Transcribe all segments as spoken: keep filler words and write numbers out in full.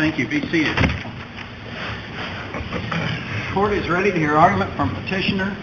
Thank you. Be seated. The court is ready to hear argument from petitioner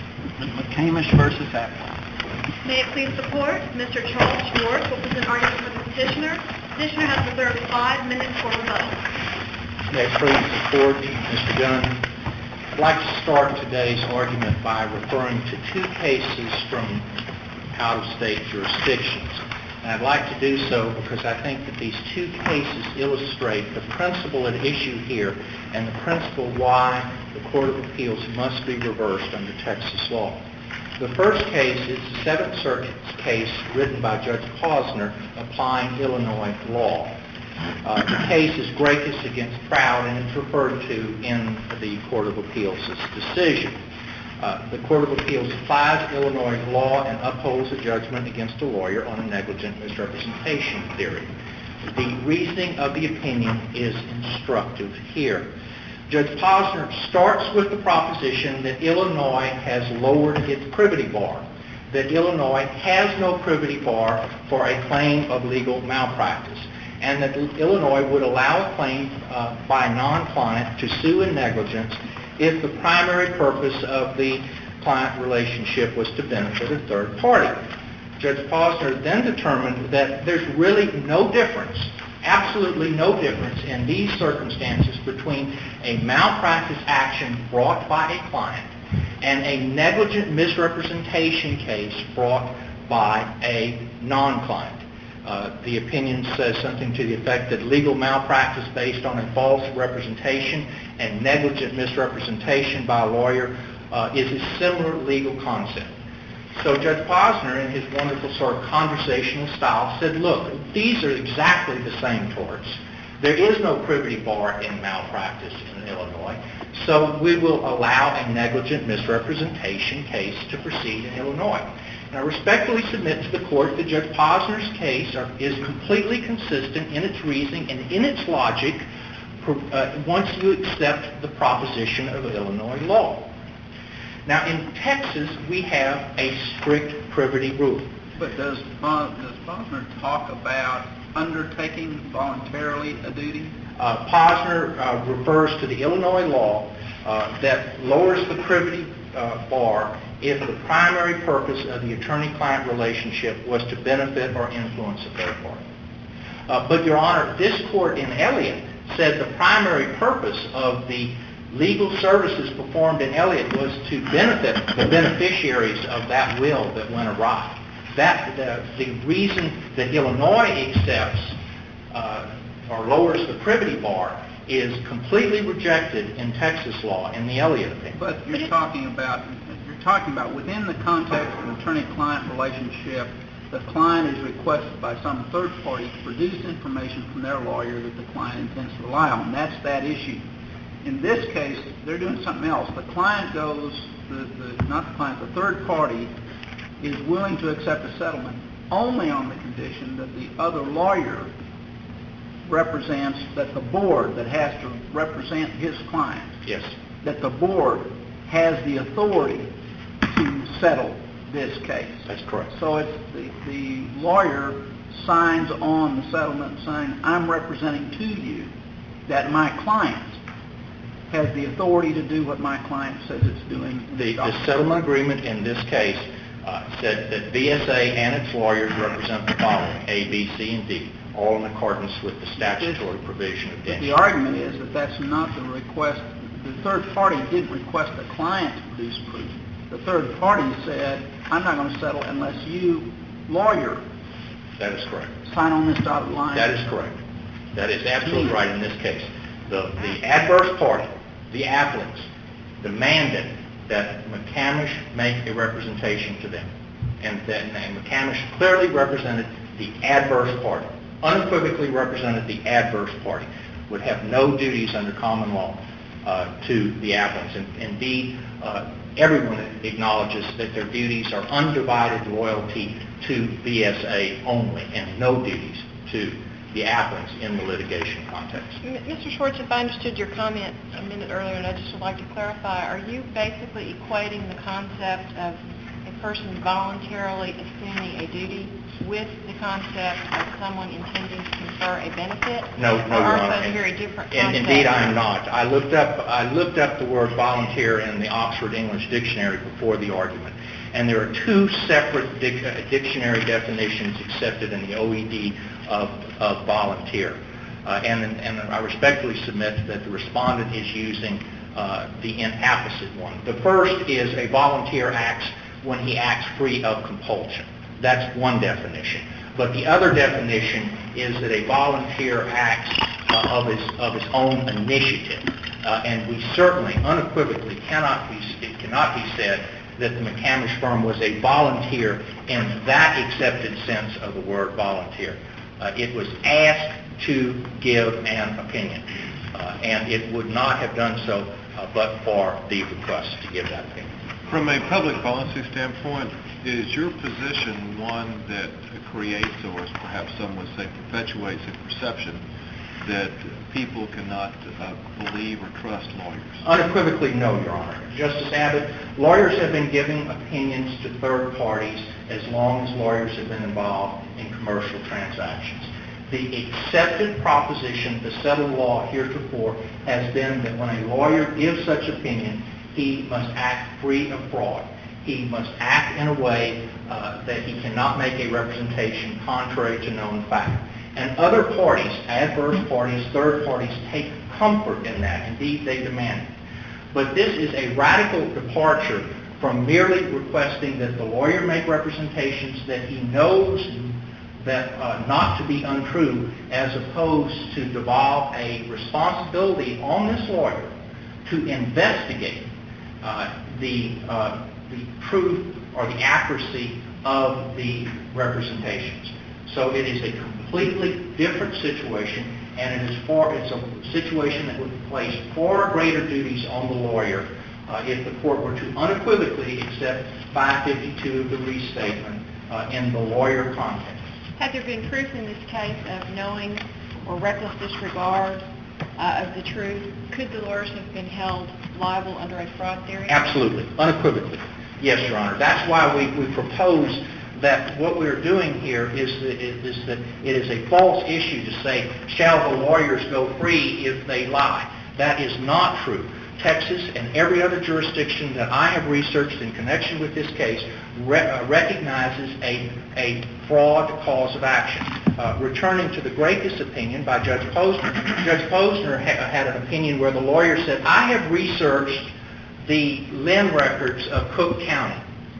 McCamish versus Appling. May it please the court, Mister Charles Schwartz will present argument for the petitioner. Petitioner has reserved five minutes for rebuttal. May it please the court, Mister Gunn. I'd like to start today's argument by referring to two cases from out-of-state jurisdictions. And I'd like to do so because I think that these two cases illustrate the principle at issue here and the principle why the Court of Appeals must be reversed under Texas law. The first case is the Seventh Circuit's case written by Judge Posner applying Illinois law. Uh, the case is Gracus against Proud, and it's referred to in the Court of Appeals' decision. Uh, the Court of Appeals applies Illinois law and upholds a judgment against a lawyer on a negligent misrepresentation theory. The reasoning of the opinion is instructive here. Judge Posner starts with the proposition that Illinois has lowered its privity bar, that Illinois has no privity bar for a claim of legal malpractice, and that Illinois would allow a claim uh, by a non-client to sue in negligence if the primary purpose of the client relationship was to benefit a third party. Judge Posner then determined that there's really no difference, absolutely no difference in these circumstances between a malpractice action brought by a client and a negligent misrepresentation case brought by a non-client. Uh, the opinion says something to the effect that legal malpractice based on a false representation and negligent misrepresentation by a lawyer uh, is a similar legal concept. So Judge Posner, in his wonderful sort of conversational style, said, look, these are exactly the same torts. There is no privity bar in malpractice in Illinois, so we will allow a negligent misrepresentation case to proceed in Illinois. And I respectfully submit to the court that Judge Posner's case are, is completely consistent in its reasoning and in its logic uh, once you accept the proposition of Illinois law. Now, in Texas, we have a strict privity rule. But does, does Posner talk about undertaking voluntarily a duty? Uh, Posner uh, refers to the Illinois law uh, that lowers the privity uh, bar if the primary purpose of the attorney-client relationship was to benefit or influence a third party. Uh, but, Your Honor, this court in Elliott said the primary purpose of the legal services performed in Elliott was to benefit the beneficiaries of that will that went awry. That the, the reason that Illinois accepts uh, or lowers the privity bar is completely rejected in Texas law in the Elliott opinion. But you're talking about you're talking about within the context of an attorney-client relationship, the client is requested by some third party to produce information from their lawyer that the client intends to rely on. That's that issue. In this case, they're doing something else. The client goes, the, the, not the client, the third party is willing to accept a settlement only on the condition that the other lawyer represents, that the board that has to represent his client, yes, that the board has the authority to settle this case. That's correct. So it's the, the lawyer signs on the settlement saying, I'm representing to you that my client has the authority to do what my client says it's doing. The, the settlement agreement in this case uh, said that V S A and its lawyers represent the following, A, B, C, and D, all in accordance with the statutory provision of But D. the argument is that that's not the request. The third party didn't request the client to produce proof. The third party said, I'm not going to settle unless you, lawyer, That is correct. sign on this dotted line. That is correct. That is absolutely right in this case. The, the adverse party, the applicants, demanded that McCamish make a representation to them. And that and McCamish clearly represented the adverse party, unequivocally represented the adverse party, would have no duties under common law uh, to the applicants. And indeed, uh, everyone acknowledges that their duties are undivided loyalty to V S A only and no duties to the applicants in the litigation context. Mister Schwartz, if I understood your comment a minute earlier, and I just would like to clarify, are you basically equating the concept of a person voluntarily assuming a duty with the the concept of someone intending to confer a benefit? No, no, Or Your aren't Honor. those And- very different and concepts? Indeed, I am not. I looked up, I looked up the word volunteer in the Oxford English Dictionary before the argument, and there are two separate dic- uh, dictionary definitions accepted in the O E D of, of volunteer. Uh, and, and I respectfully submit that the respondent is using uh, the inapposite one. The first is a volunteer acts when he acts free of compulsion. That's one definition. But the other definition is that a volunteer acts uh, of his of his own initiative, uh, and we certainly, unequivocally, cannot be it cannot be said that the McCamish firm was a volunteer in that accepted sense of the word volunteer. Uh, it was asked to give an opinion, uh, and it would not have done so uh, but for the request to give that opinion. From a public policy standpoint, is your position one that creates, or perhaps some would say perpetuates, a perception that people cannot uh, believe or trust lawyers? Unequivocally, no, Your Honor. Justice Abbott, lawyers have been giving opinions to third parties as long as lawyers have been involved in commercial transactions. The accepted proposition, the settled law heretofore, has been that when a lawyer gives such opinion, he must act free of fraud. He must act in a way uh, that he cannot make a representation contrary to known fact. And other parties, adverse parties, third parties, take comfort in that. Indeed, they demand it. But this is a radical departure from merely requesting that the lawyer make representations that he knows that uh, not to be untrue, as opposed to devolve a responsibility on this lawyer to investigate uh, the uh, the truth or the accuracy of the representations. So it is a completely different situation, and it is far, it's a situation that would place far greater duties on the lawyer uh, if the court were to unequivocally accept five fifty-two of the restatement uh, in the lawyer context. Has there been proof in this case of knowing or reckless disregard uh, of the truth? Could the lawyers have been held liable under a fraud theory? Absolutely, unequivocally. Yes, Your Honor. That's why we, we propose that what we're doing here is that, is that it is a false issue to say, shall the lawyers go free if they lie? That is not true. Texas and every other jurisdiction that I have researched in connection with this case re- uh, recognizes a, a fraud cause of action. Uh, returning to the Greatest opinion by Judge Posner, Judge Posner ha- had an opinion where the lawyer said, I have researched the Lynn records of Cook County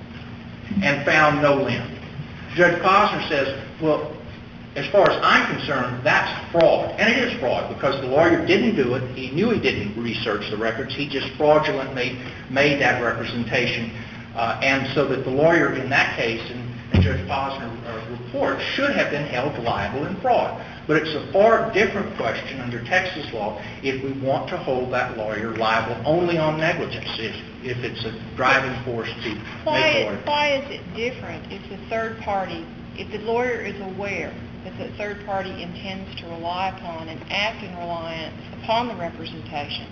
and found no Lynn. Judge Posner says, well, as far as I'm concerned, that's fraud. And it is fraud because the lawyer didn't do it. He knew he didn't research the records. He just fraudulently made that representation. Uh, and so that the lawyer in that case, in Judge Posner's uh, report, should have been held liable in fraud. But it's a far different question under Texas law if we want to hold that lawyer liable only on negligence, if, if it's a driving force to Why make the is, lawyer. why is it different if the third party, if the lawyer is aware that the third party intends to rely upon and act in reliance upon the representation,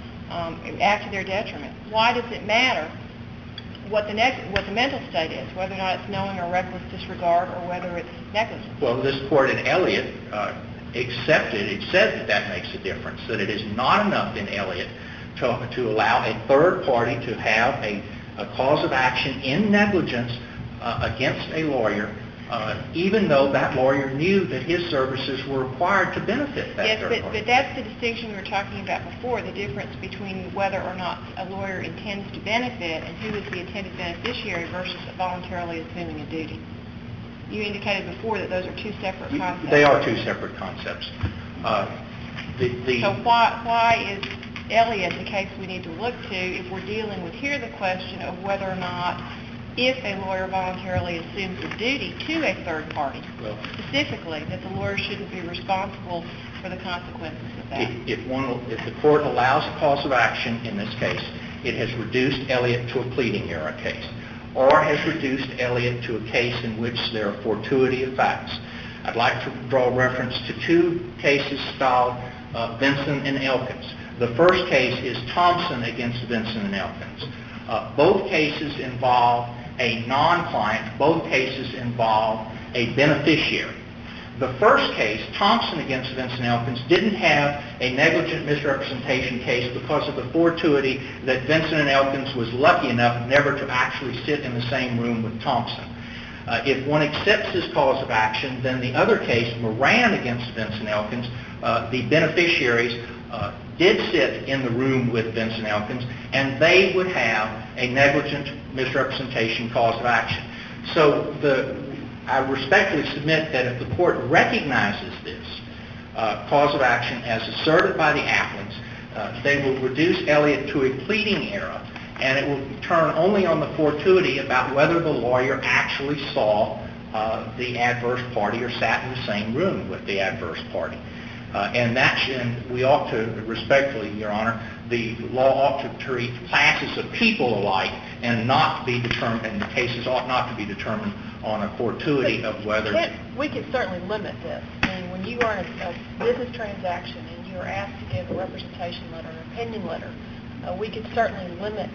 um, act to their detriment? Why does it matter what the neg- what the mental state is, whether or not it's knowing or reckless disregard or whether it's negligence? Well, this court in Elliott uh, accepted, it said that that makes a difference, that it is not enough in Elliott to, to allow a third party to have a, a cause of action in negligence uh, against a lawyer, uh, even though that lawyer knew that his services were required to benefit that Yes, third but, party. but that's the distinction we were talking about before, the difference between whether or not a lawyer intends to benefit and who is the intended beneficiary versus voluntarily assuming a duty. You indicated before that those are two separate concepts. They are two separate concepts. Uh, the, the, So why, why is Elliott the case we need to look to if we're dealing with here the question of whether or not if a lawyer voluntarily assumes a duty to a third party, well, specifically that the lawyer shouldn't be responsible for the consequences of that? If, if, one, if the court allows a cause of action in this case, it has reduced Elliott to a pleading error case, or has reduced Elliott to a case in which there are fortuity of facts. I'd like to draw reference to two cases styled uh, Benson and Elkins. The first case is Thompson against Benson and Elkins. Uh, both cases involve a non-client. Both cases involve a beneficiary. The first case, Thompson against Vincent Elkins, didn't have a negligent misrepresentation case because of the fortuity that Vincent and Elkins was lucky enough never to actually sit in the same room with Thompson. Uh, if one accepts his cause of action, then the other case, Moran against Vincent Elkins, uh, the beneficiaries uh, did sit in the room with Vincent Elkins, and they would have a negligent misrepresentation cause of action. So the I respectfully submit that if the court recognizes this uh, cause of action as asserted by the applicants, uh, they will reduce Elliott to a pleading error, and it will turn only on the fortuity about whether the lawyer actually saw uh, the adverse party or sat in the same room with the adverse party. Uh, and that should, we ought to, respectfully, Your Honor, the law ought to treat classes of people alike and not be determined, and the cases ought not to be determined on a fortuity of whether... Can't, we can certainly limit this. I mean, when you are in a, a business transaction and you are asked to give a representation letter, an opinion letter, uh, we could certainly limit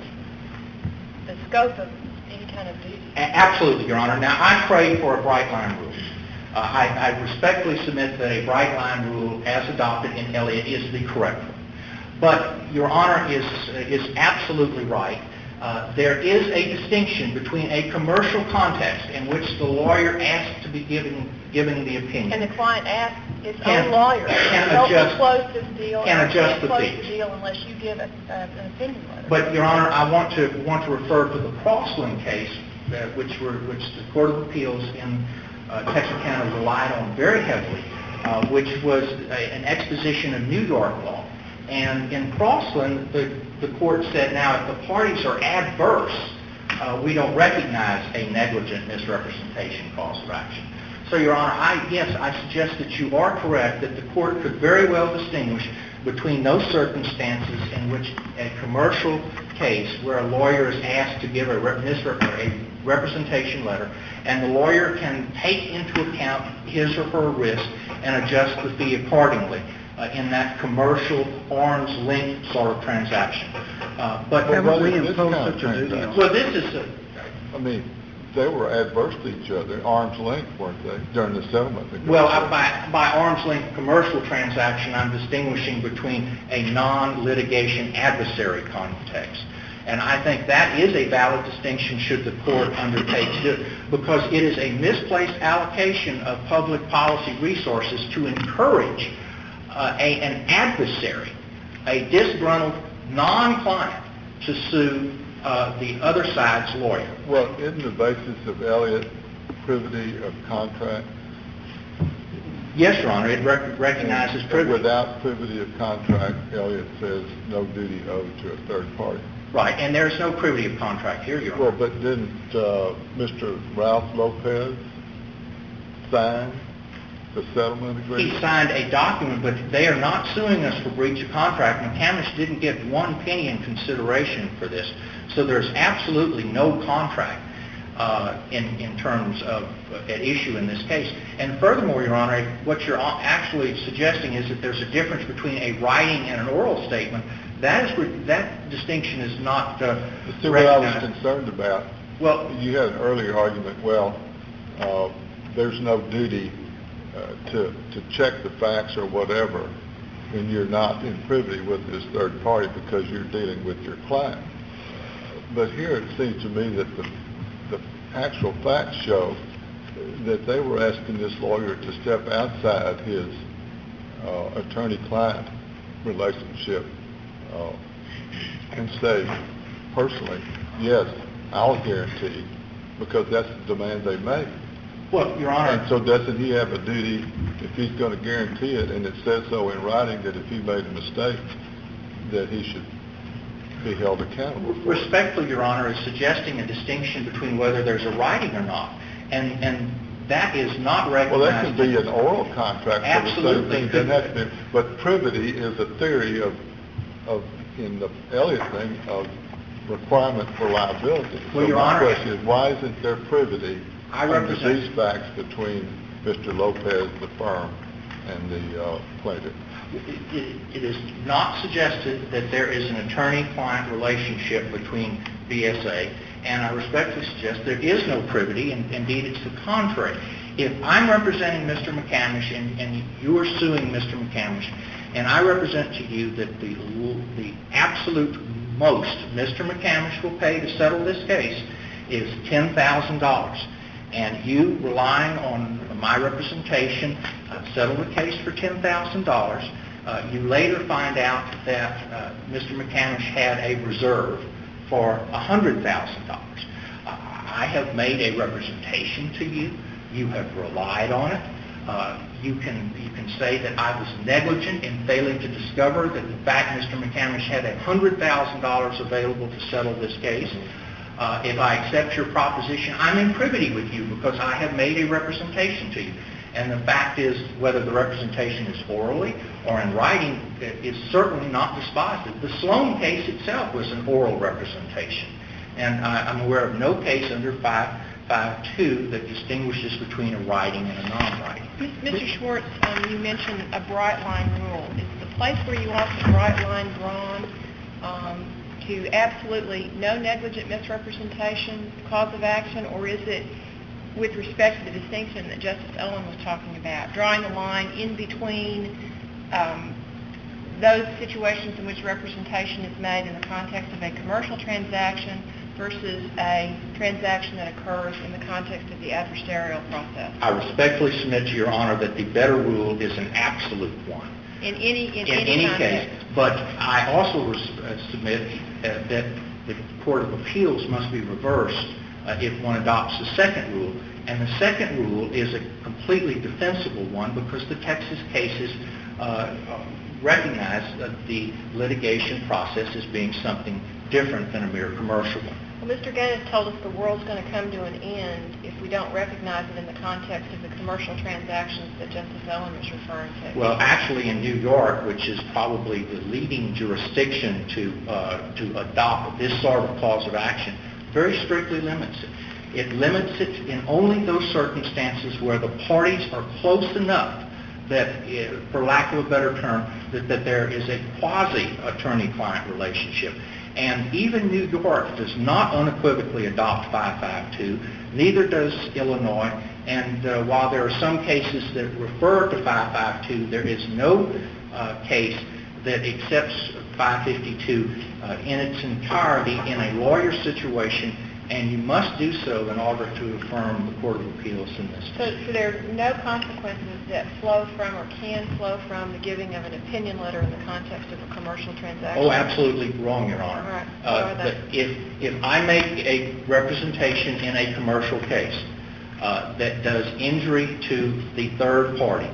the scope of any kind of duty. A- absolutely, Your Honor. Now, I pray for a bright line rule. Uh, I, I respectfully submit that a bright line rule, as adopted in Elliott, is the correct one. But Your Honor is is absolutely right. Uh, there is a distinction between a commercial context in which the lawyer asks to be given given the opinion. And the client asks its Can- own lawyer, can help me adjust- close this deal. can and I adjust can't the close fees. the deal unless you give a, uh, an opinion letter. But Your Honor, I want to want to refer to the Crossland case, uh, which were which the Court of Appeals in uh, Texarkana relied on very heavily, uh, which was a, an exposition of New York law. And in Crossland, the, the court said, now, if the parties are adverse, uh, we don't recognize a negligent misrepresentation cause of action. So, Your Honor, I, yes, I suggest that you are correct, that the court could very well distinguish between those circumstances in which a commercial case where a lawyer is asked to give a, rep- misrep- a representation letter, and the lawyer can take into account his or her risk and adjust the fee accordingly uh, in that commercial arm's length sort of transaction. Uh, but Haven't what we is this imposed kind of such a duty on? transaction? well, this is a, I mean, they were adverse to each other, arm's length, weren't they, during the settlement negotiations? well, I- by, by arm's length commercial transaction, I'm distinguishing between a non-litigation adversary context. And I think that is a valid distinction should the court undertake to do it, because it is a misplaced allocation of public policy resources to encourage uh, a, an adversary, a disgruntled non-client, to sue uh, the other side's lawyer. Well, isn't the basis of Elliott privity of contract? Yes, Your Honor, it rec- recognizes And privilege. Without privity of contract, Elliott says no duty owed to a third party. Right, and there's no privity of contract here, Your Well, Honor. but didn't uh, Mister Ralph Lopez sign the settlement He agreement? signed a document, but they are not suing us for breach of contract. McCamish didn't get one penny in consideration for this. So there's absolutely no contract uh, in, in terms of uh, at issue in this case. And furthermore, Your Honor, what you're actually suggesting is that there's a difference between a writing and an oral statement. That is re- that distinction is not uh, See, what I was recognized. concerned about, Well, you had an earlier argument, well, uh, there's no duty uh, to, to check the facts or whatever when you're not in privity with this third party because you're dealing with your client. But here it seems to me that the, the actual facts show that they were asking this lawyer to step outside his uh, attorney-client relationship uh, and say, personally, yes, I'll guarantee, because that's the demand they made. well, Your Honor. And so doesn't he have a duty, if he's going to guarantee it, and it says so in writing, that if he made a mistake, that he should be held accountable for it? Respectfully, Your Honor, is suggesting a distinction between whether there's a writing or not. And and that is not Well, recognized. that could be an oral contract for the same Absolutely. thing. It doesn't have to be, but privity is a theory of, of, in the Elliott thing, of requirement for liability. Well, So Your my Honor, question is, why isn't there privity I under represent- these facts between Mister Lopez, the firm, and the uh, plaintiff? It, it, it is not suggested that there is an attorney-client relationship between B S A, and I respectfully suggest there is no privity, and indeed it's the contrary. If I'm representing Mister McCamish and, and you are suing Mister McCamish, and I represent to you that the, the absolute most Mister McCamish will pay to settle this case is ten thousand dollars, and you, relying on my representation, uh, settle the case for ten thousand dollars, uh, you later find out that uh, Mister McCamish had a reserve for one hundred thousand dollars. Uh, I have made a representation to you. You have relied on it. Uh, you can you can say that I was negligent in failing to discover that, in fact, Mister McCamish had one hundred thousand dollars available to settle this case. Uh, if I accept your proposition, I'm in privity with you because I have made a representation to you. And the fact is, whether the representation is orally or in writing, is certainly not dispositive. The Sloan case itself was an oral representation. And I, I'm aware of no case under five fifty-two that distinguishes between a writing and a non-writing. Mister Schwartz, um, you mentioned a bright line rule. Is the place where you want the bright line drawn um, to absolutely no negligent misrepresentation cause of action, or is it with respect to the distinction that Justice Owen was talking about, drawing the line in between um, those situations in which representation is made in the context of a commercial transaction versus a transaction that occurs in the context of the adversarial process? I respectfully submit to Your Honor that the better rule is an absolute one. In any in, in any, any context. case, but I also res- uh, submit uh, that the Court of Appeals must be reversed uh, if one adopts the second rule. And the second rule is a completely defensible one because the Texas cases uh, recognize that the litigation process as being something different than a mere commercial one. Well, Mister Gaines told us the world's going to come to an end if we don't recognize it in the context of the commercial transactions that Justice Owen was referring to. Well, actually, in New York, which is probably the leading jurisdiction to uh, to adopt this sort of cause of action, very strictly limits it. It limits it in only those circumstances where the parties are close enough that, uh, for lack of a better term, that, that there is a quasi-attorney-client relationship. And even New York does not unequivocally adopt five fifty-two, neither does Illinois. And uh, while there are some cases that refer to five fifty-two, there is no uh, case that accepts five fifty-two uh, in its entirety in a lawyer situation, and you must do so in order to affirm the Court of Appeals in this So, case. so there are no consequences that flow from or can flow from the giving of an opinion letter in the context of a commercial transaction? Oh, absolutely wrong, Your Honor. All right. Uh, What are but if, if I make a representation in a commercial case uh, that does injury to the third party,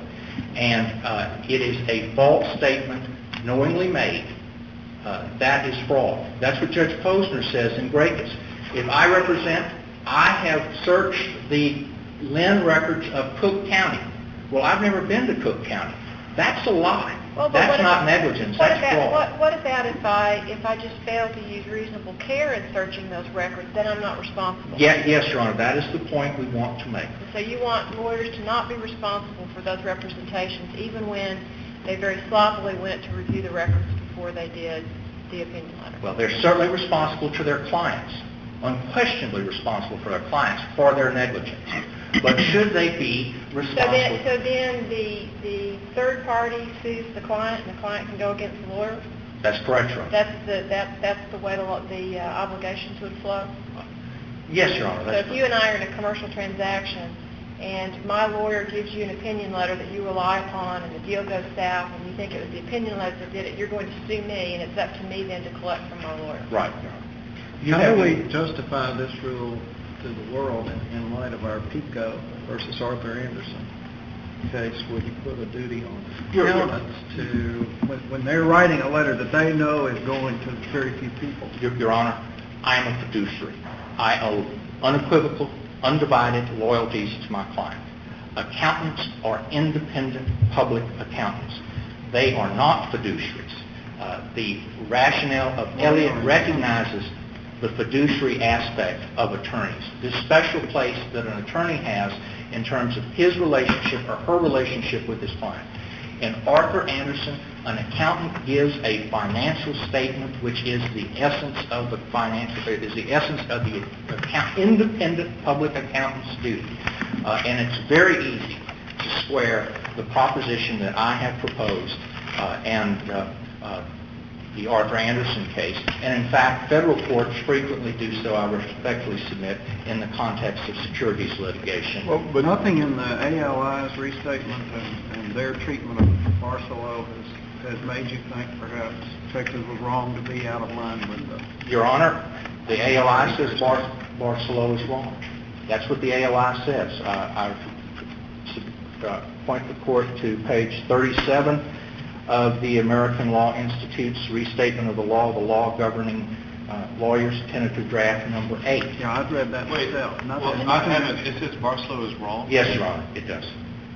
and uh, it is a false statement knowingly made, uh, that is fraud. That's what Judge Posner says in Gracchus. If I represent, I have searched the Lynn records of Cook County. Well, I've never been to Cook County. That's a lie. Well, but That's what not about, negligence. What That's about, fraud. what, what about if I if I just fail to use reasonable care in searching those records? Then I'm not responsible. Yeah, yes, Your Honor. That is the point we want to make. So you want lawyers to not be responsible for those representations, even when they very sloppily went to review the records before they did the opinion letter? Well, they're certainly responsible to their clients, unquestionably responsible for their clients for their negligence. But should they be responsible? So then, so then the, the third party sues the client, and the client can go against the lawyer? That's correct, Your Honor. That's the, that, that's the way the, lo- the uh, obligations would flow? Yes, Your Honor. So That's if you and I are in a commercial transaction, and my lawyer gives you an opinion letter that you rely upon, and the deal goes south, and you think it was the opinion letter that did it, you're going to sue me, and it's up to me then to collect from my lawyer. right, Your Honor. You How have do we justify this rule to the world in, in light of our PICO versus Arthur Anderson case, where you put a duty on You're- accountants to, when, when they're writing a letter that they know is going to very few people? Your, Your Honor, I am a fiduciary. I owe unequivocal, undivided loyalties to my client. Accountants are independent public accountants. They are not fiduciaries. Uh, the rationale of Elliott recognizes the fiduciary aspect of attorneys, this special place that an attorney has in terms of his relationship or her relationship with his client. In Arthur Anderson, an accountant gives a financial statement which is the essence of the financial, is the essence of the account, independent public accountant's duty. Uh, and it's very easy to square the proposition that I have proposed uh, and uh, uh, the Arthur Anderson case. And in fact, federal courts frequently do so, I respectfully submit, in the context of securities litigation. Well, but nothing in the A L I's restatement and, and their treatment of Barcelo has, has made you think perhaps Texas was wrong to be out of line with the... Your Honor, the A L I says Bar- Barcelo is wrong. That's what the A L I says. Uh, I uh, point the court to page thirty-seven of the American Law Institute's restatement of the law, the law governing uh, lawyers, tentative draft number eight. Yeah, I've read that Wait, myself. Nothing, well, I nothing haven't, it says Barcelo is wrong? Yes, Your Honor, it does.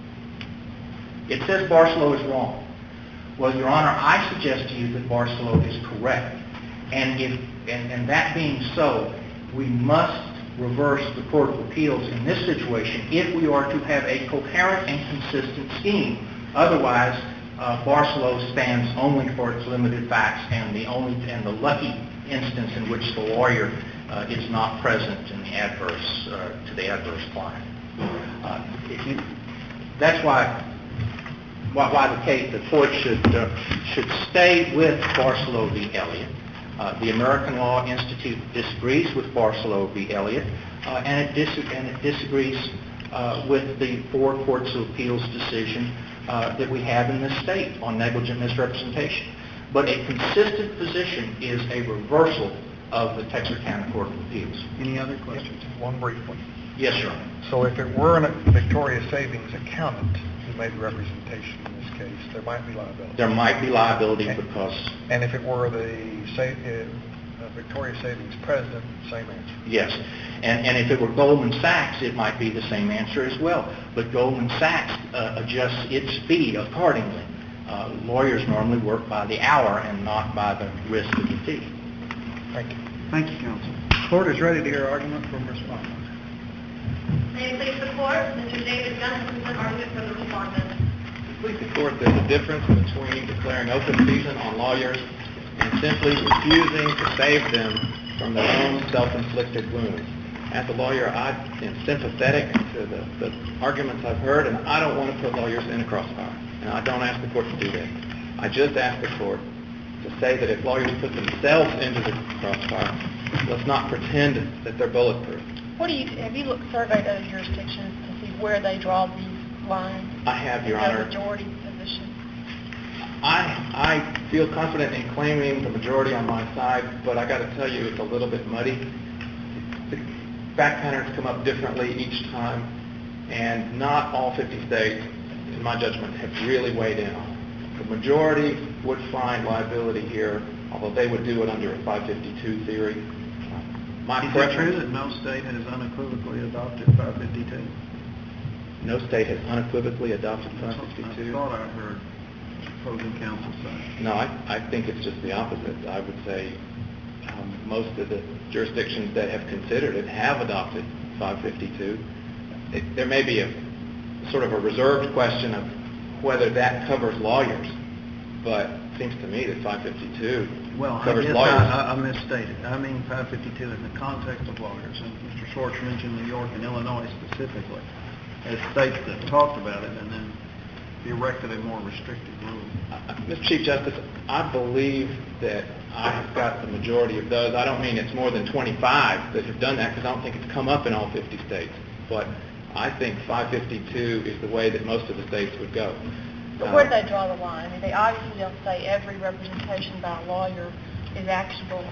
It says Barcelo is wrong. Well, Your Honor, I suggest to you that Barcelo is correct. And, if, and, and that being so, we must reverse the Court of Appeals in this situation if we are to have a coherent and consistent scheme. Otherwise, uh, Barcelo stands only for its limited facts and the only and the lucky instance in which the lawyer uh, is not present in the adverse uh, to the adverse client. Uh, it, it, that's why why, why the case the court should uh, should stay with Barcelo v. Elliott. Uh, the American Law Institute disagrees with Barcelo v. Elliott, uh, and, it dis- and it disagrees uh, with the four courts of appeals decision uh, that we have in this state on negligent misrepresentation. But a consistent position is a reversal of the Texarkana Court of Appeals. Any other questions? One brief one. Yes, Your Honor. So if it were a Victoria Savings accountant who made the representation in this case, there might be liability. There might be liability And- because, And if it were the sa- uh, Victoria Savings president, same answer. yes. And, and if it were Goldman Sachs, it might be the same answer as well. But Goldman Sachs uh, adjusts its fee accordingly. Uh, lawyers normally work by the hour and not by the risk of the fee. Thank you. Thank you, counsel. Court is ready to hear argument from respondents. May it please the court, Mister David Gunn, has presented argument for the respondent. Please the court, there's a difference between declaring open season on lawyers and simply refusing to save them from their own self-inflicted wounds. As a lawyer, I am sympathetic to the, the arguments I've heard, and I don't want to put lawyers in a crossfire. And I don't ask the court to do that. I just ask the court to say that if lawyers put themselves into the crossfire, let's not pretend that they're bulletproof. What do you, have you looked, surveyed other jurisdictions to see where they draw these lines? I have, Your Their Honor. majority position? I, I feel confident in claiming the majority on my side, but I got to tell you, it's a little bit muddy. The fact patterns come up differently each time, and not all fifty states, in my judgment, have really weighed in on it. The majority would find liability here, although they would do it under a five fifty-two theory. My Is it preference- true that no state has unequivocally adopted five fifty-two? No state has unequivocally adopted five I fifty-two. thought I heard opposing counsel say. No, I, I think it's just the opposite. I would say um, most of the jurisdictions that have considered it have adopted five fifty-two. It, there may be a sort of a reserved question of whether that covers lawyers, but it seems to me that five fifty-two Well, I covers guess lawyers. I, I misstated. I mean five fifty-two in the context of lawyers, and Mister Schwartz mentioned New York and Illinois specifically as states that talked about it and then erected a more restrictive rule. Uh, Mister Chief Justice, I believe that I have got the majority of those. I don't mean it's more than twenty-five that have done that, because I don't think it's come up in all fifty states. But I think five fifty-two is the way that most of the states would go. But Uh, where do they draw the line? I mean, they obviously don't say every representation by a lawyer is actionable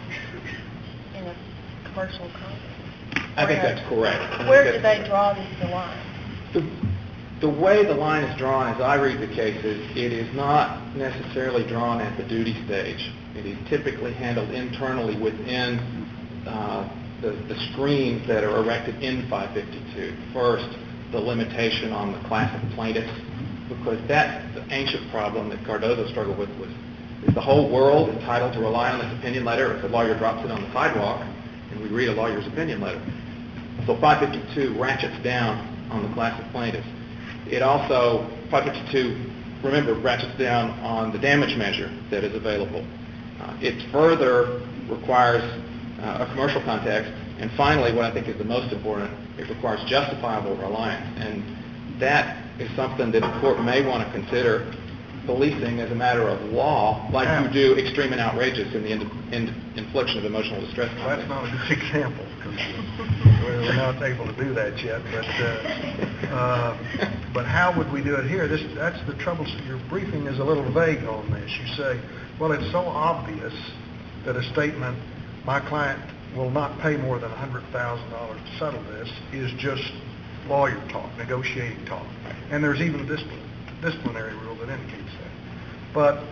in a commercial context. I think Where- that's correct. I think Where do that's they correct. draw these the line? The, the way the line is drawn, as I read the cases, it is not necessarily drawn at the duty stage. It is typically handled internally within uh, the, the screens that are erected in five fifty-two. First, the limitation on the class of plaintiffs, because that's the ancient problem that Cardozo struggled with, was is the whole world entitled to rely on this opinion letter if the lawyer drops it on the sidewalk and we read a lawyer's opinion letter. So five fifty-two ratchets down on the class of plaintiffs. It also, five fifty-two, remember, ratchets down on the damage measure that is available. Uh, it further requires uh, a commercial context And finally, what I think is the most important, it requires justifiable reliance. And that is something that the court may want to consider policing as a matter of law, like you do extreme and outrageous in the in, in, infliction of emotional distress. Well, that's not a good example, because we're not able to do that yet. But uh, uh, but how would we do it here? This that's the trouble. Your briefing is a little vague on this. You say, well, it's so obvious that a statement, my client will not pay more than one hundred thousand dollars to settle this, is just lawyer talk, negotiating talk. And there's even a discipline, disciplinary rule that indicates that. But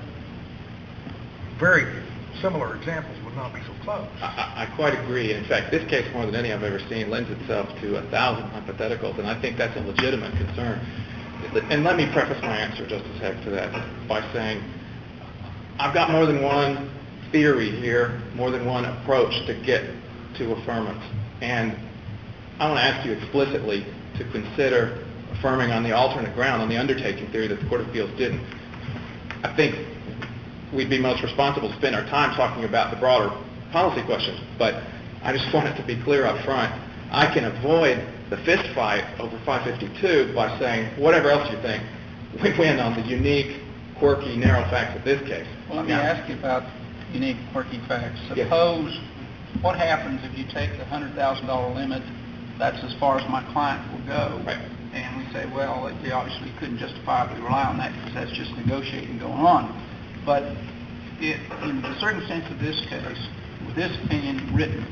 very similar examples would not be so close. I, I quite agree. In fact, this case, more than any I've ever seen, lends itself to a thousand hypotheticals, and I think that's a legitimate concern. And let me preface my answer, Justice Heck, to that by saying I've got more than one theory here, more than one approach to get to affirmance. And I want to ask you explicitly to consider affirming on the alternate ground, on the undertaking theory that the Court of Appeals didn't. I think we'd be most responsible to spend our time talking about the broader policy questions, but I just want it to be clear up front. I can avoid the fist fight over five fifty-two by saying, whatever else you think, we win on the unique, quirky, narrow facts of this case. Well, let me Now, ask you about unique, quirky facts. Yes. Suppose, what happens if you take the one hundred thousand dollars limit, that's as far as my client will go, Right. and we say, well, they obviously couldn't justifiably rely on that because that's just negotiating going on. But it, in the circumstance of this case, with this opinion written,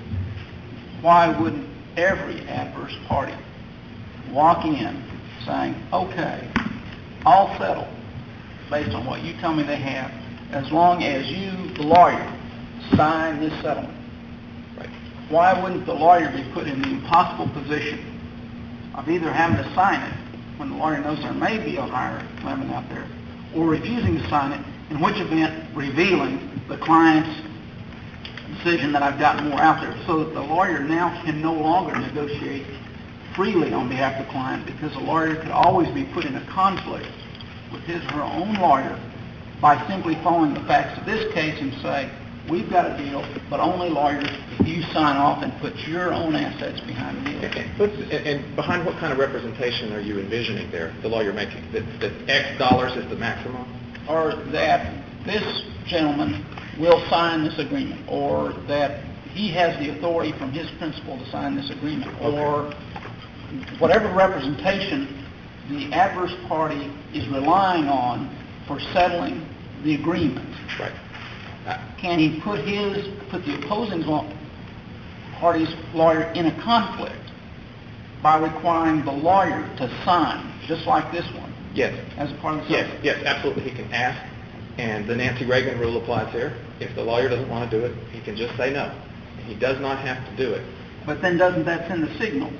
why wouldn't every adverse party walk in saying, okay, I'll settle based on what you tell me they have, as long as you, the lawyer, sign this settlement? Right. Why wouldn't the lawyer be put in the impossible position of either having to sign it when the lawyer knows there may be a higher limit out there, or refusing to sign it, in which event revealing the client's decision that I've got more out there, so that the lawyer now can no longer negotiate freely on behalf of the client, because the lawyer could always be put in a conflict with his or her own lawyer by simply following the facts of this case and say, we've got a deal, but only lawyers if you sign off and put your own assets behind the deal. And, what's- and behind what kind of representation are you envisioning there, the lawyer making? That, that X dollars is the maximum? Or that this gentleman will sign this agreement, or that he has the authority from his principal to sign this agreement, Okay. or whatever representation the adverse party is relying on for settling the agreement. Right. Uh, Can he put his, put the opposing law, party's lawyer in a conflict by requiring the lawyer to sign, just like this one, yes. as a part of the Yes, settlement? yes, absolutely. He can ask, and the Nancy Reagan rule applies here. If the lawyer doesn't want to do it, he can just say no. He does not have to do it. But then doesn't that send a signal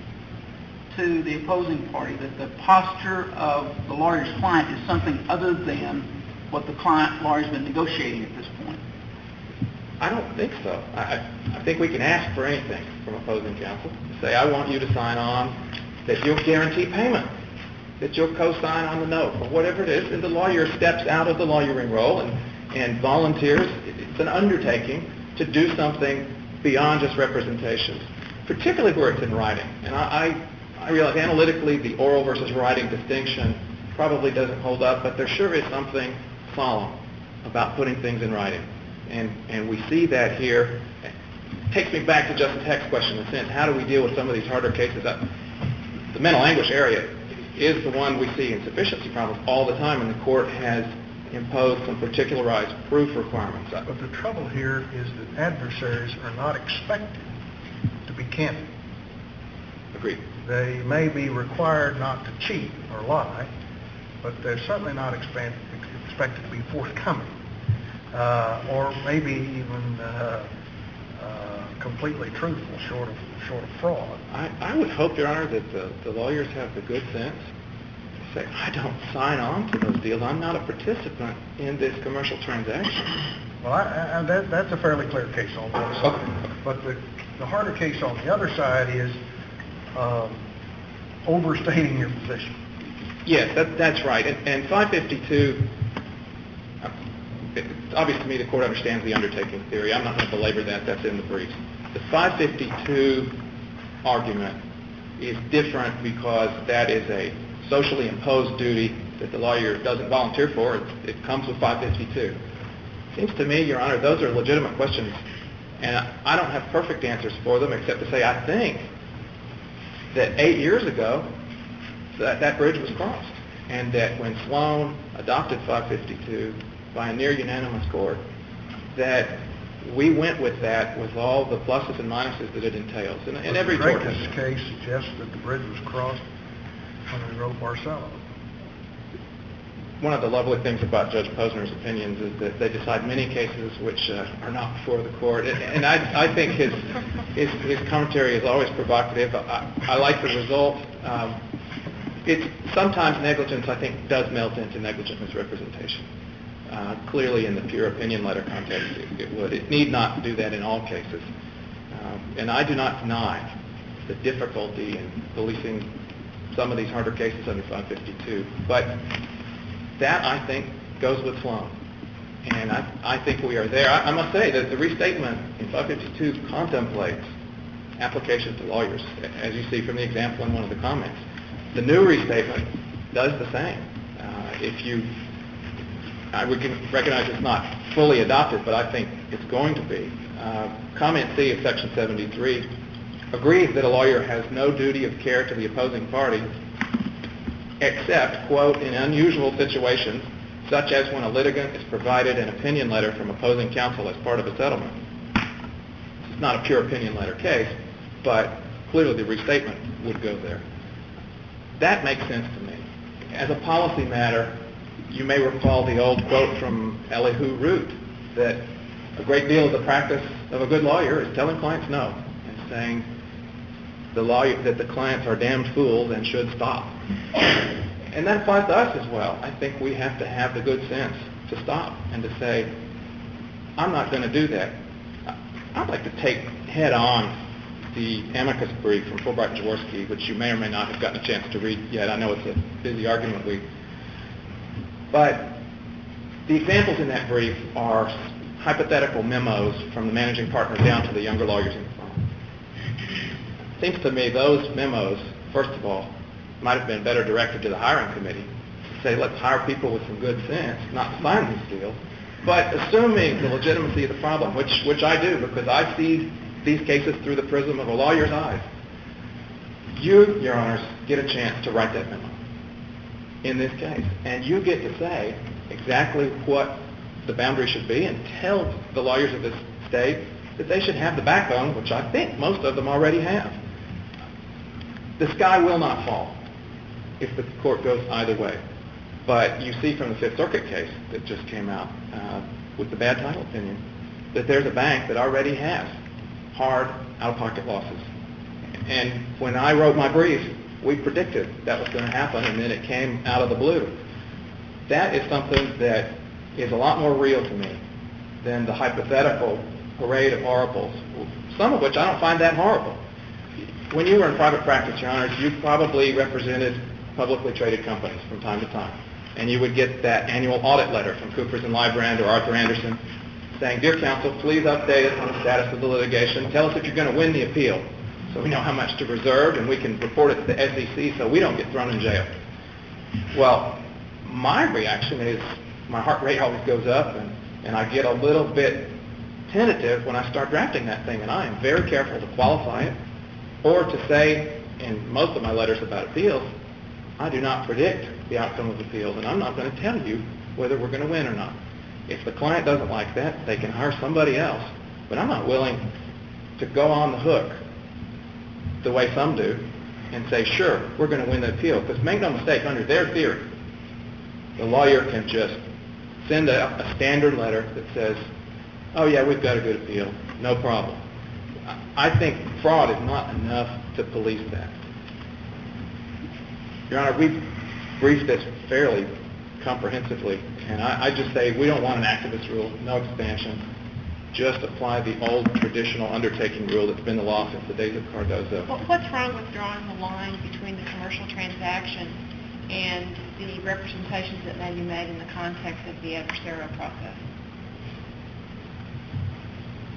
to the opposing party that the posture of the lawyer's client is something other than what the client lawyer's been negotiating at this point? I don't think so. I, I I think we can ask for anything from opposing counsel. Say, I want you to sign on that you'll guarantee payment, that you'll co-sign on the note, or whatever it is, and the lawyer steps out of the lawyering role and, and volunteers. It's an undertaking to do something beyond just representations, particularly where it's in writing. And I, I, I realize analytically the oral versus writing distinction probably doesn't hold up, but there sure is something solemn about putting things in writing. And, and we see that here. It takes me back to Justice Heck's question in a sense. How do we deal with some of these harder cases? Uh, the mental anguish area is the one we see insufficiency problems all the time, and the court has imposed some particularized proof requirements. But the trouble here is that adversaries are not expected to be candid. Agreed. They may be required not to cheat or lie, but they're certainly not expand, expected to be forthcoming, uh, or maybe even uh, uh, completely truthful, short of short of fraud. I, I would hope, Your Honor, that the, the lawyers have the good sense to say, I don't sign on to those deals. I'm not a participant in this commercial transaction. Well, I, I, that, that's a fairly clear case on one side. Okay. But the, the harder case on the other side is um, overstating your position. Yes, that, that's right. And, and five fifty-two, uh, it's obvious to me the court understands the undertaking theory. I'm not going to belabor that. That's in the briefs. The five fifty-two argument is different because that is a socially imposed duty that the lawyer doesn't volunteer for. It, it comes with five fifty-two. Seems to me, Your Honor, those are legitimate questions, and I don't have perfect answers for them except to say I think that eight years ago that, that bridge was crossed, and that when Sloan adopted five fifty-two by a near unanimous court, that we went with that with all the pluses and minuses that it entails. And, and every the court Dreykus has case suggests that the bridge was crossed when they wrote Barcelo. One of the lovely things about Judge Posner's opinions is that they decide many cases which uh, are not before the court. And, and I, I think his, his his commentary is always provocative. I, I like the result. Um, it's sometimes negligence, I think, does melt into negligent misrepresentation. Uh, clearly, in the pure opinion letter context, it, it would. It need not do that in all cases. Um, and I do not deny the difficulty in policing some of these harder cases under five fifty-two. But that, I think, goes with Sloan. And I, I think we are there. I, I must say that the restatement in five fifty-two contemplates application to lawyers, as you see from the example in one of the comments. The new restatement does the same. Uh, if you, I would recognize it's not fully adopted, but I think it's going to be. Uh, comment C of Section seventy-three agrees that a lawyer has no duty of care to the opposing party except, quote, in unusual situations, such as when a litigant is provided an opinion letter from opposing counsel as part of a settlement. It's not a pure opinion letter case, but clearly the restatement would go there. That makes sense to me. As a policy matter, you may recall the old quote from Elihu Root that a great deal of the practice of a good lawyer is telling clients no and saying the lawyer, that the clients are damned fools and should stop. And that applies to us as well. I think we have to have the good sense to stop and to say, I'm not going to do that. I'd like to take head on the amicus brief from Fulbright and Jaworski, which you may or may not have gotten a chance to read yet. I know it's a busy argument week. But the examples in that brief are hypothetical memos from the managing partner down to the younger lawyers in the firm. It seems to me those memos, first of all, might have been better directed to the hiring committee to say, let's hire people with some good sense, not to sign these deals. But assuming the legitimacy of the problem, which, which I do because I see these cases through the prism of a lawyer's eyes, you, Your Honors, get a chance to write that memo in this case. And you get to say exactly what the boundary should be and tell the lawyers of this state that they should have the backbone, which I think most of them already have. The sky will not fall if the court goes either way. But you see from the Fifth Circuit case that just came out uh, with the bad title opinion that there's a bank that already has hard out-of-pocket losses. And when I wrote my brief, we predicted that was going to happen, and then it came out of the blue. That is something that is a lot more real to me than the hypothetical parade of horribles, some of which I don't find that horrible. When you were in private practice, Your Honors, you probably represented publicly traded companies from time to time. And you would get that annual audit letter from Coopers and Lybrand or Arthur Anderson saying, Dear counsel, please update us on the status of the litigation. Tell us if you're going to win the appeal so we know how much to reserve and we can report it to the S E C so we don't get thrown in jail. Well, my reaction is my heart rate always goes up and, and I get a little bit tentative when I start drafting that thing. And I am very careful to qualify it or to say in most of my letters about appeals, I do not predict the outcome of appeals, and I'm not going to tell you whether we're going to win or not. If the client doesn't like that, they can hire somebody else, but I'm not willing to go on the hook the way some do and say, sure, we're going to win the appeal, because make no mistake, under their theory, the lawyer can just send a, a standard letter that says, oh yeah, we've got a good appeal, no problem. I think fraud is not enough to police that. Your Honor, we've briefed this fairly comprehensively, and I, I just say we don't want an activist rule, no expansion. Just apply the old traditional undertaking rule that's been the law since the days of Cardozo. Well, what's wrong with drawing the line between the commercial transaction and the representations that may be made in the context of the adversarial process?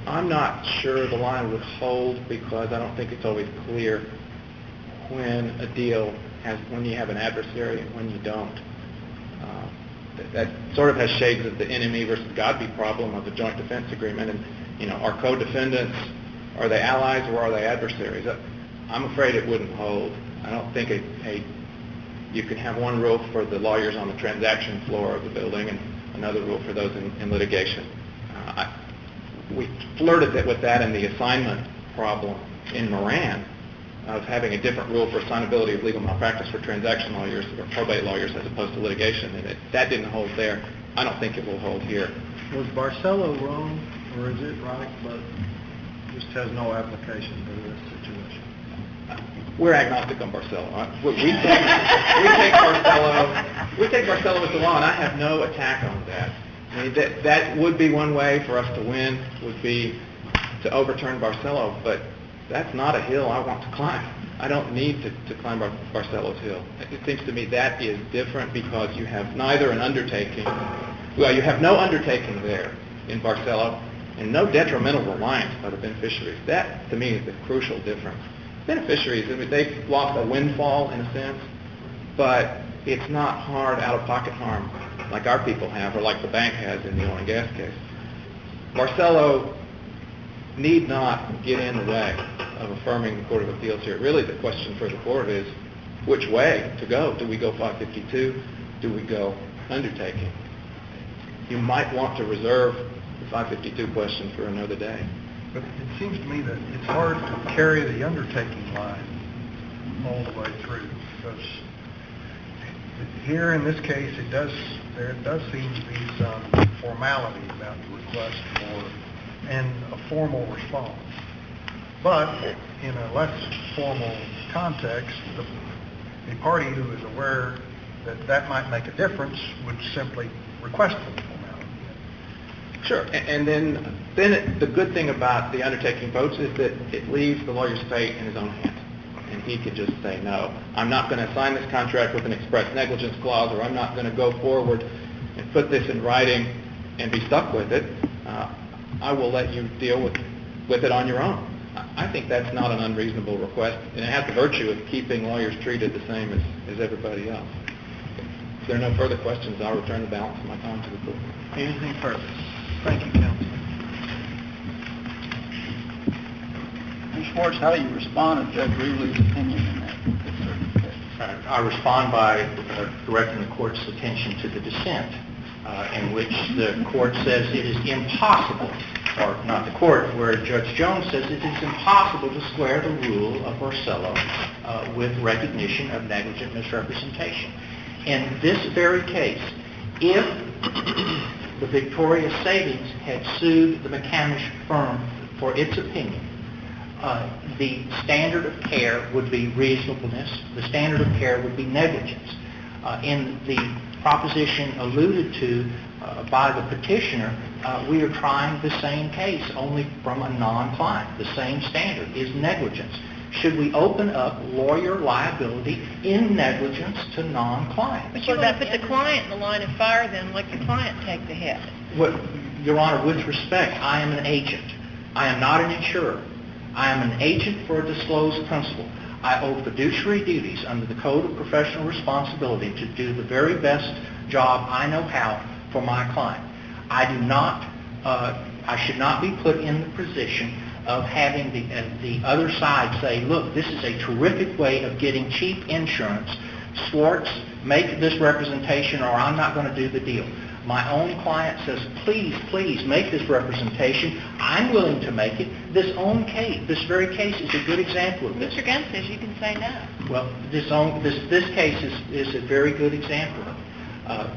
I'm not sure the line would hold because I don't think it's always clear when a deal has, when you have an adversary and when you don't. Uh, that, that sort of has shades of the enemy versus Godby problem of the joint defense agreement. And, you know, are co-defendants, are they allies or are they adversaries? I'm afraid it wouldn't hold. I don't think a, a you can have one rule for the lawyers on the transaction floor of the building and another rule for those in, in litigation. Uh, I, we flirted that with that in the assignment problem in Moran of having a different rule for assignability of legal malpractice for transaction lawyers or probate lawyers as opposed to litigation, and it, that didn't hold there. I don't think it will hold here. Was Barcelo wrong, or is it right, but just has no application to this situation? We're agnostic on Barcelo. Uh, We, we, take, we take Barcelo. We take Barcelo as the law, and I have no attack on that. I mean, that that would be one way for us to win, would be to overturn Barcelo, but that's not a hill I want to climb. I don't need to, to climb Bar- Barcelo's hill. It seems to me that is different because you have neither an undertaking, well, you have no undertaking there in Barcelo, and no detrimental reliance by the beneficiaries. That, to me, is the crucial difference. Beneficiaries, I mean, they've lost a windfall in a sense, but it's not hard out-of-pocket harm like our people have or like the bank has in the oil and gas case. Barcelo need not get in the way of affirming the Court of Appeals here. Really, the question for the court is which way to go. Do we go five fifty-two? Do we go undertaking? You might want to reserve the five fifty-two question for another day. But it seems to me that it's hard to carry the undertaking line all the way through because here in this case, it does there does seem to be some formality about the request for and a formal response. But in a less formal context, the, the party who is aware that that might make a difference would simply request the formality. Sure, and then then it, the good thing about the undertaking votes is that it leaves the lawyer's fate in his own hands. And he could just say, no, I'm not going to sign this contract with an express negligence clause, or I'm not going to go forward and put this in writing and be stuck with it. Uh, I will let you deal with, with it on your own. I think that's not an unreasonable request, and it has the virtue of keeping lawyers treated the same as, as everybody else. If there are no further questions, I'll return the balance of my time to the court. Anything further? Thank you, counsel. Mister Schwartz, how do you respond to Judge Reveley's opinion in that particular case? Uh, I respond by uh, directing the court's attention to the dissent, uh, in which the court says it is impossible, or not the court, where Judge Jones says it is impossible to square the rule of Barcelo uh, with recognition of negligent misrepresentation. In this very case, if the Victoria Savings had sued the McCamish firm for its opinion, Uh, the standard of care would be reasonableness. The standard of care would be negligence. Uh, in the proposition alluded to uh, by the petitioner, uh, we are trying the same case, only from a non-client. The same standard is negligence. Should we open up lawyer liability in negligence to non-clients? But you want to put the client in the line of fire, then let the client take the hit. Well, Your Honor, with respect, I am an agent. I am not an insurer. I am an agent for a disclosed principal. I owe fiduciary duties under the Code of Professional Responsibility to do the very best job I know how for my client. I do not, uh, I should not be put in the position of having the, uh, the other side say, look, this is a terrific way of getting cheap insurance. Schwartz, make this representation or I'm not going to do the deal. My own client says, please, please make this representation. I'm willing to make it. This own case, this very case is a good example of this. Mister Gunn says you can say no. Well, this own, this this case is, is a very good example of it. Uh,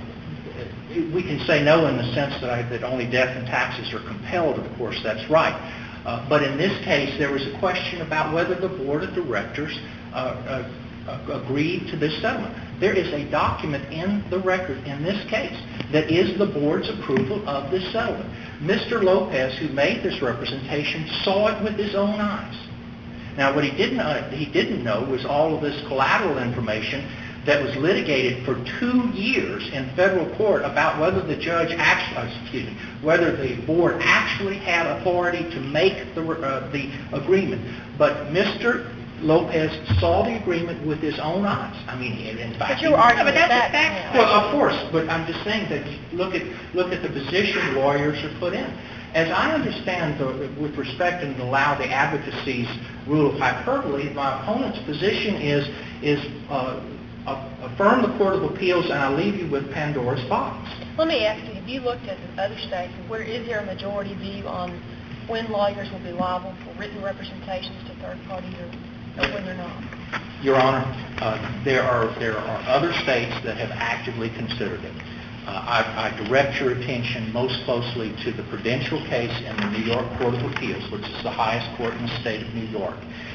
we can say no in the sense that, I, that only death and taxes are compelled, of course, that's right. Uh, but in this case, there was a question about whether the board of directors uh, uh, agreed to this settlement. There is a document in the record in this case that is the board's approval of this settlement. Mister Lopez, who made this representation, saw it with his own eyes. Now, what he didn't, uh, he didn't know was all of this collateral information that was litigated for two years in federal court about whether the judge actually, excuse me, whether the board actually had authority to make the, uh, the agreement. But Mister Lopez saw the agreement with his own eyes. I mean, in fact, But you were arguing but that's that a fact. well, of course, but I'm just saying that look at look at the position lawyers are put in. As I understand, the, with respect and allow the advocacy's rule of hyperbole, my opponent's position is is uh, affirm the Court of Appeals, and I'll leave you with Pandora's box. Let me ask you, have you looked at the other states, where is there a majority view on when lawyers will be liable for written representations to third parties or, or when they're not? Your Honor, uh, there are there are other states that have actively considered it. Uh, I, I direct your attention most closely to the Prudential case in the New York Court of Appeals, which is the highest court in the state of New York.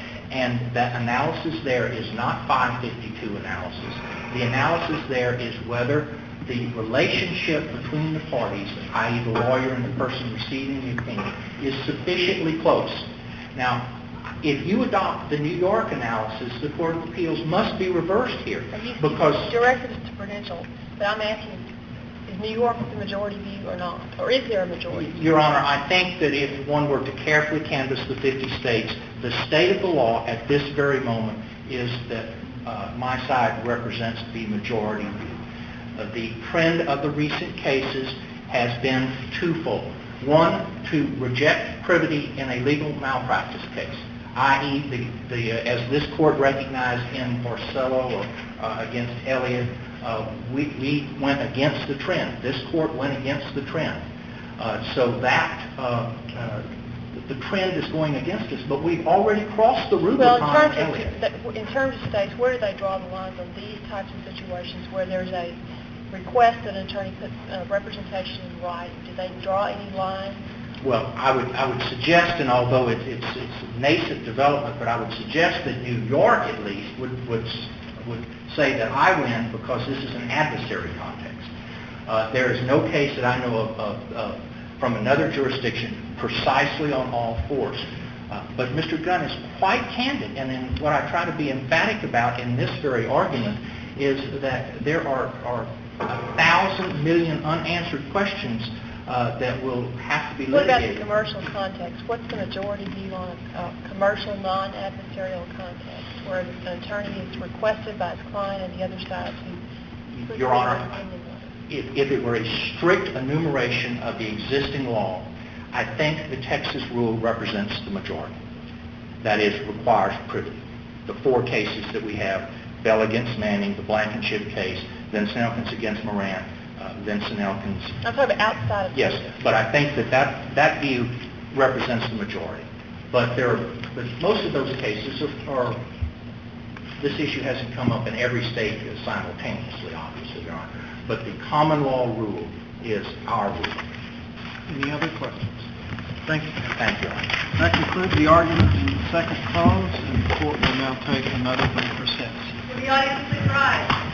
And that analysis there is not five fifty-two analysis. The analysis there is whether the relationship between the parties, that is the lawyer and the person receiving the opinion, is sufficiently close. Now, if you adopt the New York analysis, the Court of Appeals must be reversed here. You, because you directed it to Prudential, but I'm asking, is New York the majority view or not? Or is there a majority view? Your Honor, I think that if one were to carefully canvass the fifty states, the state of the law at this very moment is that uh, my side represents the majority view. Uh, the trend of the recent cases has been twofold. One, to reject privity in a legal malpractice case, that is, the, the, uh, as this court recognized in Marcello or uh, against Elliott, uh, we, we went against the trend. This court went against the trend. Uh, so that uh, uh, the trend is going against us, but we've already crossed the Rubicon. Well, in terms, Elliott. of, in terms of states, where do they draw the lines on these types of situations where there's a request that an attorney put uh, representation in writing? Do they draw any lines? Well, I would I would suggest, and although it, it's it's nascent development, but I would suggest that New York at least would would would say that I win because this is an adversary context. Uh, there is no case that I know of, of, of from another jurisdiction precisely on all fours. Uh, but Mister Gunn is quite candid, and in what I try to be emphatic about in this very argument is that there are, are a thousand million unanswered questions uh, that will have to be What about litigated. the commercial context? What's the majority view on a, a commercial, non-adversarial context where an attorney is requested by his client and the other side to put Your forward Honor, an opinion on it? If, if it were a strict enumeration of the existing law, I think the Texas rule represents the majority. That is, requires privity. The four cases that we have, Bell against Manning, the Blankenship case, Vincent Elkins against Moran, uh, Vincent Elkins. I'm talking about outside of Yes, Texas. but I think that, that that view represents the majority. But there are, but most of those cases are, are, this issue hasn't come up in every state simultaneously, obviously, Your Honor. But the common law rule is our rule. Any other questions? Thank you. Thank you, Your Honor. That concludes the argument in the second cause, and the court will now take another brief recess. Will the audience please rise?